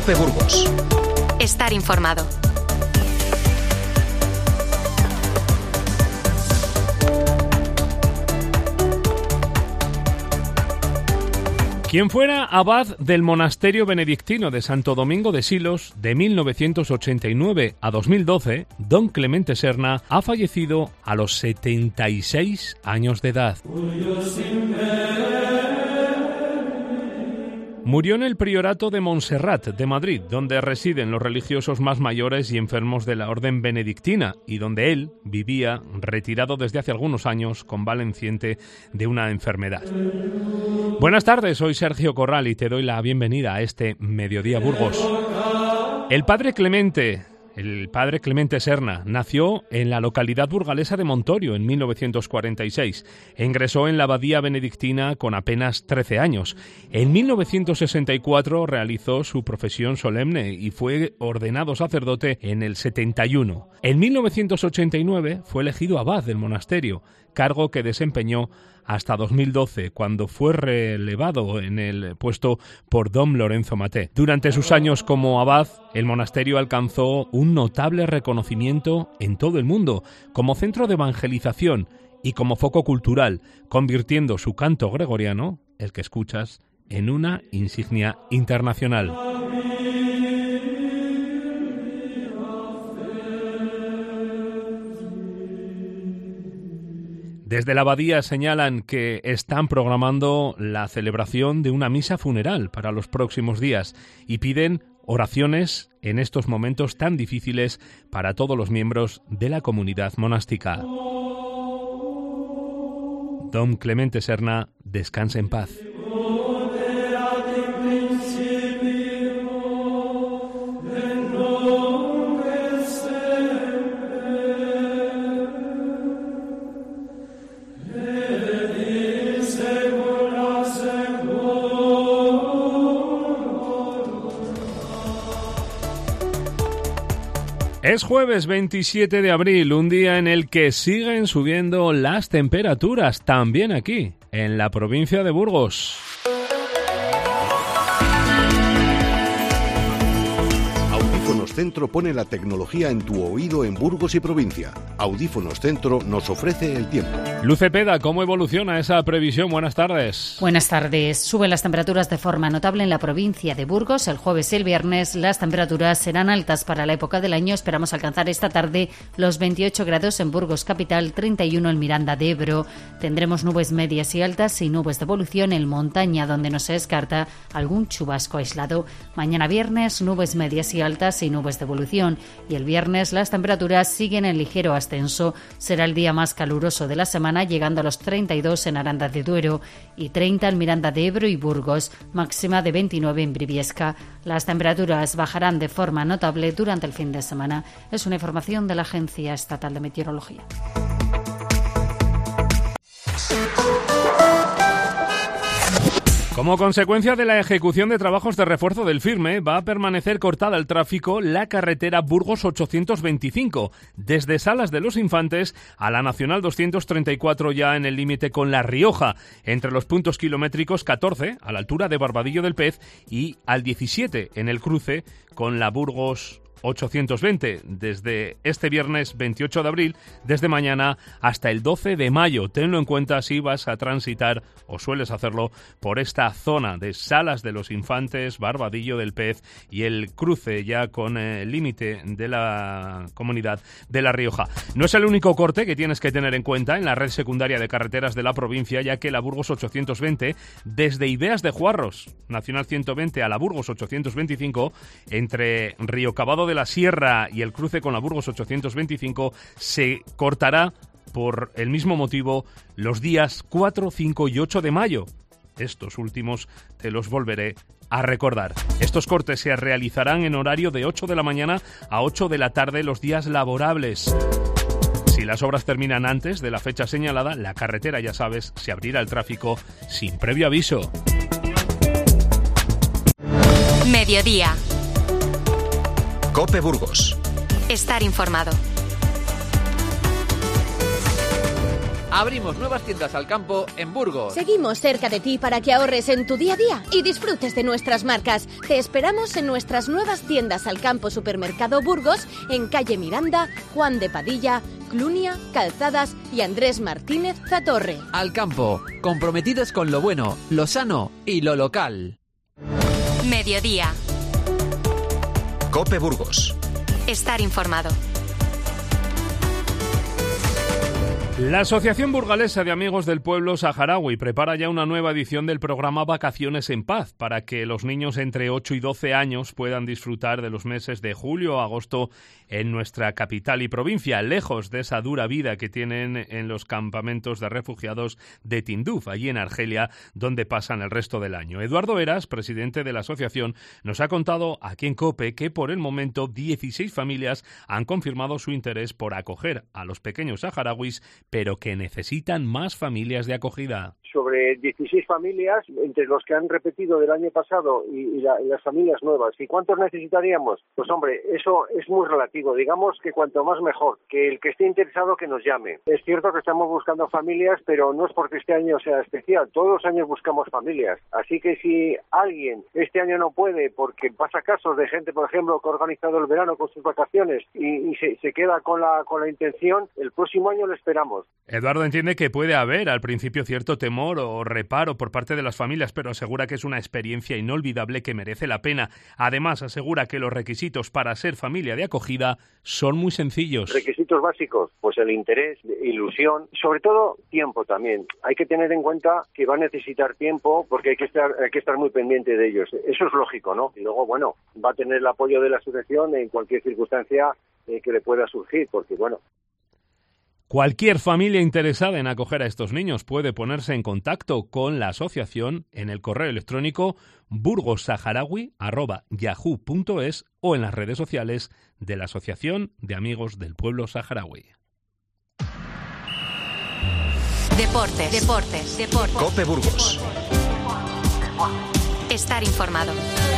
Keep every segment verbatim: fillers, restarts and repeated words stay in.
COPE Burgos. Estar informado. Quien fuera abad del monasterio benedictino de Santo Domingo de Silos de mil novecientos ochenta y nueve a dos mil doce, don Clemente Serna ha fallecido a los setenta y seis años de edad. Murió en el priorato de Montserrat, de Madrid, donde residen los religiosos más mayores y enfermos de la orden benedictina y donde él vivía retirado desde hace algunos años, convaleciente de una enfermedad. Buenas tardes, soy Sergio Corral y te doy la bienvenida a este Mediodía Burgos. El padre Clemente... El padre Clemente Serna nació en la localidad burgalesa de Montorio en mil novecientos cuarenta y seis e ingresó en la abadía benedictina con apenas trece años. En mil novecientos sesenta y cuatro realizó su profesión solemne y fue ordenado sacerdote en el setenta y uno. En mil novecientos ochenta y nueve fue elegido abad del monasterio, cargo que desempeñó hasta dos mil doce, cuando fue relevado en el puesto por don Lorenzo Maté. Durante sus años como abad, el monasterio alcanzó un notable reconocimiento en todo el mundo, como centro de evangelización y como foco cultural, convirtiendo su canto gregoriano, el que escuchas, en una insignia internacional. Desde la abadía señalan que están programando la celebración de una misa funeral para los próximos días y piden oraciones en estos momentos tan difíciles para todos los miembros de la comunidad monástica. Don Clemente Serna, descanse en paz. Es jueves veintisiete de abril, un día en el que siguen subiendo las temperaturas, también aquí, en la provincia de Burgos. Audífonos Centro pone la tecnología en tu oído en Burgos y provincia. Audífonos Centro nos ofrece el tiempo. Luz Cepeda, ¿cómo evoluciona esa previsión? Buenas tardes. Buenas tardes. Suben las temperaturas de forma notable en la provincia de Burgos. El jueves y el viernes las temperaturas serán altas para la época del año. Esperamos alcanzar esta tarde los veintiocho grados en Burgos capital, treinta y uno en Miranda de Ebro. Tendremos nubes medias y altas y nubes de evolución en montaña, donde no se descarta algún chubasco aislado. Mañana viernes, nubes medias y altas y nubes de evolución. Y el viernes las temperaturas siguen en ligero ascenso. Será el día más caluroso de la semana, llegando a los treinta y dos en Aranda de Duero y treinta en Miranda de Ebro y Burgos, máxima de veintinueve en Briviesca. Las temperaturas bajarán de forma notable durante el fin de semana. Es una información de la Agencia Estatal de Meteorología. Como consecuencia de la ejecución de trabajos de refuerzo del Firme, va a permanecer cortada el tráfico la carretera Burgos ochocientos veinticinco, desde Salas de los Infantes a la Nacional doscientos treinta y cuatro, ya en el límite con La Rioja, entre los puntos kilométricos catorce, a la altura de Barbadillo del Pez, y al diecisiete, en el cruce con la Burgos ochocientos veinte, desde este viernes veintiocho de abril, desde mañana hasta el doce de mayo. Tenlo en cuenta si vas a transitar, o sueles hacerlo, por esta zona de Salas de los Infantes, Barbadillo del Pez y el cruce ya con el límite de la comunidad de La Rioja. No es el único corte que tienes que tener en cuenta en la red secundaria de carreteras de la provincia, ya que la Burgos ochocientos veinte, desde Ideas de Juarros, Nacional ciento veinte, a la Burgos ochocientos veinticinco, entre Río Cabado de la Sierra y el cruce con la Burgos ochocientos veinticinco, se cortará por el mismo motivo los días cuatro, cinco y ocho de mayo. Estos últimos te los volveré a recordar. Estos cortes se realizarán en horario de ocho de la mañana a ocho de la tarde los días laborables. Si las obras terminan antes de la fecha señalada, la carretera, ya sabes, se abrirá al tráfico sin previo aviso. Mediodía. COPE Burgos. Estar informado. Abrimos nuevas tiendas al campo en Burgos. Seguimos cerca de ti para que ahorres en tu día a día y disfrutes de nuestras marcas. Te esperamos en nuestras nuevas tiendas al campo Supermercado Burgos, en calle Miranda, Juan de Padilla, Clunia, Calzadas y Andrés Martínez Zatorre. Al campo, comprometidos con lo bueno, lo sano y lo local. Mediodía. COPE Burgos. Estar informado. La Asociación Burgalesa de Amigos del Pueblo Saharaui prepara ya una nueva edición del programa Vacaciones en Paz para que los niños entre ocho y doce años puedan disfrutar de los meses de julio a agosto en nuestra capital y provincia, lejos de esa dura vida que tienen en los campamentos de refugiados de Tinduf, allí en Argelia, donde pasan el resto del año. Eduardo Eras, presidente de la asociación, nos ha contado aquí en COPE que por el momento dieciséis familias han confirmado su interés por acoger a los pequeños saharauis, pero que necesitan más familias de acogida. Sobre dieciséis familias, entre los que han repetido del año pasado y, y, la, y las familias nuevas. ¿Y cuántos necesitaríamos? Pues hombre, eso es muy relativo. Digamos que cuanto más mejor. Que el que esté interesado que nos llame. Es cierto que estamos buscando familias, pero no es porque este año sea especial. Todos los años buscamos familias. Así que si alguien este año no puede, porque pasa casos de gente, por ejemplo, que ha organizado el verano con sus vacaciones y, y se, se queda con la, con la intención, el próximo año lo esperamos. Eduardo entiende que puede haber al principio cierto temor o reparo por parte de las familias, pero asegura que es una experiencia inolvidable que merece la pena. Además, asegura que los requisitos para ser familia de acogida son muy sencillos. Requisitos básicos, pues el interés, ilusión, sobre todo tiempo también. Hay que tener en cuenta que va a necesitar tiempo porque hay que estar, hay que estar muy pendiente de ellos. Eso es lógico, ¿no? Y luego, bueno, va a tener el apoyo de la asociación en cualquier circunstancia eh, que le pueda surgir, porque, bueno, cualquier familia interesada en acoger a estos niños puede ponerse en contacto con la asociación en el correo electrónico burgossaharaui arroba yahoo punto es o en las redes sociales de la Asociación de Amigos del Pueblo Saharaui. Deportes, deportes, deportes. COPE Burgos. Estar informado.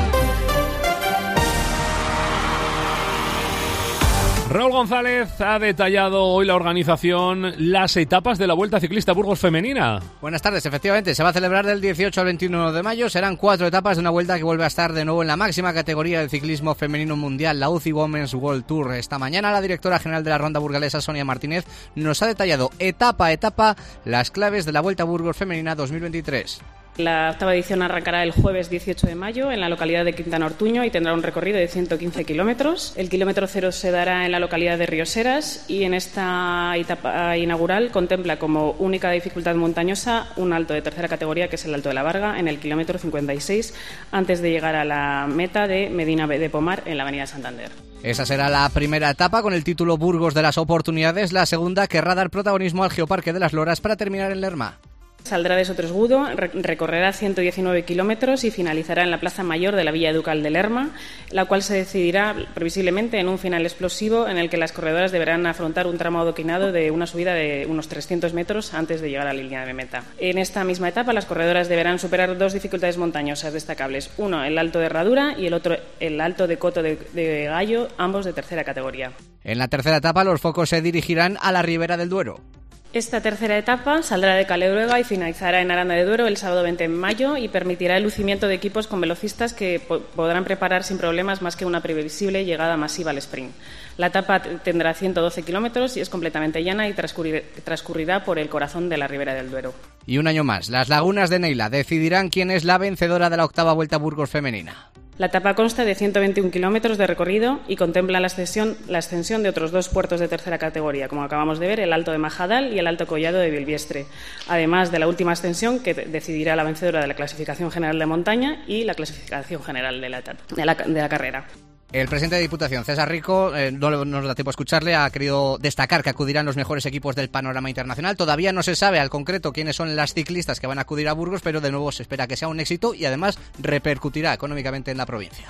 Raúl González ha detallado hoy la organización, las etapas de la Vuelta Ciclista Burgos Femenina. Buenas tardes, efectivamente, se va a celebrar del dieciocho al veintiuno de mayo, serán cuatro etapas de una vuelta que vuelve a estar de nuevo en la máxima categoría del ciclismo femenino mundial, la U C I Women's World Tour. Esta mañana la directora general de la Ronda Burgalesa, Sonia Martínez, nos ha detallado etapa a etapa las claves de la Vuelta Burgos Femenina dos mil veintitrés. La octava edición arrancará el jueves dieciocho de mayo en la localidad de Quintana Ortuño y tendrá un recorrido de ciento quince kilómetros. El kilómetro cero se dará en la localidad de Rioseras y en esta etapa inaugural contempla como única dificultad montañosa un alto de tercera categoría, que es el Alto de la Varga, en el kilómetro cincuenta y seis, antes de llegar a la meta de Medina de Pomar en la avenida Santander. Esa será la primera etapa con el título Burgos de las Oportunidades. La segunda querrá dar protagonismo al Geoparque de las Loras para terminar en Lerma. Saldrá de Sotresgudo, recorrerá ciento diecinueve kilómetros y finalizará en la Plaza Mayor de la Villa Ducal de Lerma, la cual se decidirá previsiblemente en un final explosivo en el que las corredoras deberán afrontar un tramo adoquinado de una subida de unos trescientos metros antes de llegar a la línea de meta. En esta misma etapa, las corredoras deberán superar dos dificultades montañosas destacables, uno el Alto de Herradura y el otro el Alto de Coto de, de Gallo, ambos de tercera categoría. En la tercera etapa, los focos se dirigirán a la Ribera del Duero. Esta tercera etapa saldrá de Caleuruega y finalizará en Aranda de Duero el sábado veinte de mayo y permitirá el lucimiento de equipos con velocistas que po- podrán preparar sin problemas más que una previsible llegada masiva al sprint. La etapa t- tendrá ciento doce kilómetros y es completamente llana y transcurrir- transcurrirá por el corazón de la Ribera del Duero. Y un año más, las Lagunas de Neila decidirán quién es la vencedora de la octava Vuelta Burgos Femenina. La etapa consta de ciento veintiún kilómetros de recorrido y contempla la ascensión, la ascensión de otros dos puertos de tercera categoría, como acabamos de ver, el Alto de Majadal y el Alto Collado de Bilbiestre, además de la última ascensión que decidirá la vencedora de la clasificación general de montaña y la clasificación general de la, etapa, de la, de la carrera. El presidente de Diputación, César Rico, eh, no nos da tiempo a escucharle, ha querido destacar que acudirán los mejores equipos del panorama internacional. Todavía no se sabe al concreto quiénes son las ciclistas que van a acudir a Burgos, pero de nuevo se espera que sea un éxito y además repercutirá económicamente en la provincia.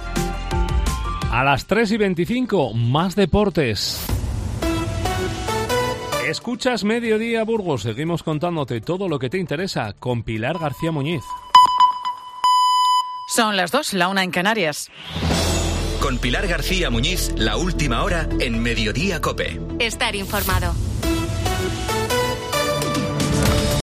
A las tres y veinticinco, más deportes. Escuchas Mediodía Burgos, seguimos contándote todo lo que te interesa con Pilar García Muñiz. Son las dos, la una en Canarias. Con Pilar García Muñiz, la última hora en Mediodía COPE. Estar informado.